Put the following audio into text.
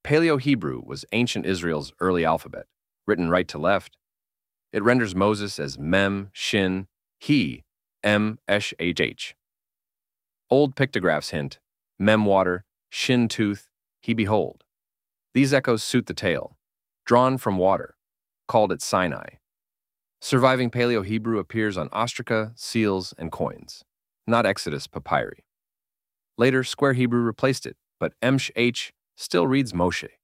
Paleo-Hebrew was ancient Israel's early alphabet, written right to left. It renders Moses as Mem, Shin, He, M, Esh, H. Old pictographs hint, Mem water, Shin tooth, He behold. These echoes suit the tale, drawn from water, called at Sinai. Surviving Paleo-Hebrew appears on ostraca, seals, and coins, not Exodus papyri. Later, Square Hebrew replaced it, but Msh H still reads Moshe.